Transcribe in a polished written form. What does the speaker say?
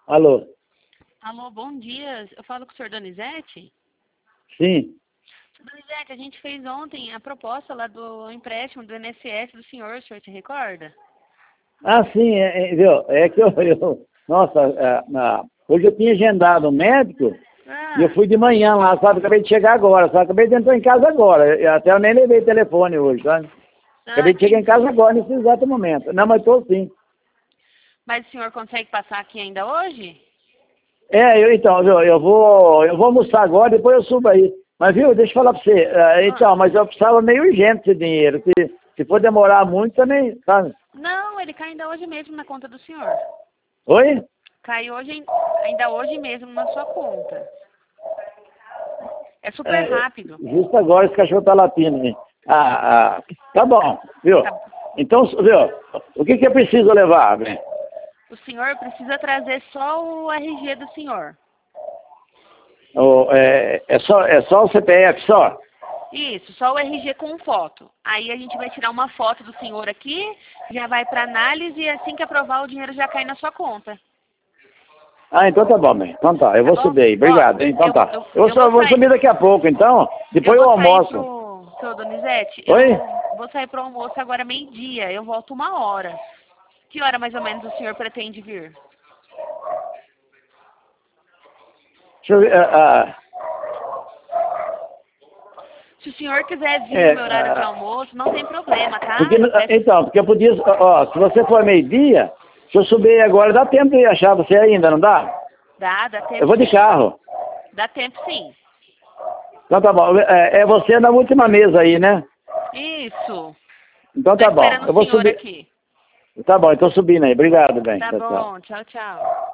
Alô? Alô, bom dia. Eu falo com o senhor Donizete? Sim. Senhor Donizete, a gente fez ontem a proposta lá do empréstimo do INSS do senhor se recorda? Ah, sim, viu? É que nossa, hoje eu tinha agendado um médico e eu Ah, fui de manhã lá, sabe? Acabei de chegar agora, sabe? Acabei de entrar em casa agora. Até eu nem levei telefone hoje, sabe? Acabei de chegar em casa entendi. agora, nesse exato momento. Não, mas estou sim. Mas o senhor consegue passar aqui ainda hoje? Então, viu? Eu vou almoçar agora, depois eu subo aí. Mas, viu, deixa eu falar pra você. Ah, Então, mas eu precisava meio urgente esse dinheiro. Se for demorar muito também, sabe? não, ele cai ainda hoje mesmo na conta do senhor. Oi? Cai hoje, ainda hoje mesmo na sua conta. É super rápido. Justo agora esse cachorro tá latindo, hein? Tá bom, viu? Tá- Então, viu, o que que eu preciso levar, velho? O senhor precisa trazer só o RG do senhor. É só o CPF, só? Isso, só o RG com foto. Aí a gente vai tirar uma foto do senhor aqui, já vai para análise e assim que aprovar o dinheiro já cai na sua conta. Ah, então tá bom, velho. Então tá, eu Tá vou bom? subir aí. Ó, Obrigado, hein? Então eu, tá. eu, Eu eu só vou vou sair, subir daqui a pouco, então. eu Depois eu vou sair almoço. seu Donizete, Oi? eu vou sair pro almoço agora meio-dia, eu volto 1 hora. Que hora mais ou menos o senhor pretende vir? Deixa eu ver. Se o senhor quiser vir no É, meu horário de almoço, não tem problema, tá? porque, Eu peço. então, porque eu podia. Ó, se você for meio-dia, se eu subir agora, dá tempo de achar você ainda, não dá? Dá Eu tempo vou de sim. carro. Dá tempo sim. Então tá bom. É você na última mesa aí, né? Isso. Então Tô tá bom. esperando Eu o vou senhor subir. aqui. Tá bom, eu tô subindo aí. Obrigado, bem. Tá Tchau, tchau. bom, tchau, tchau.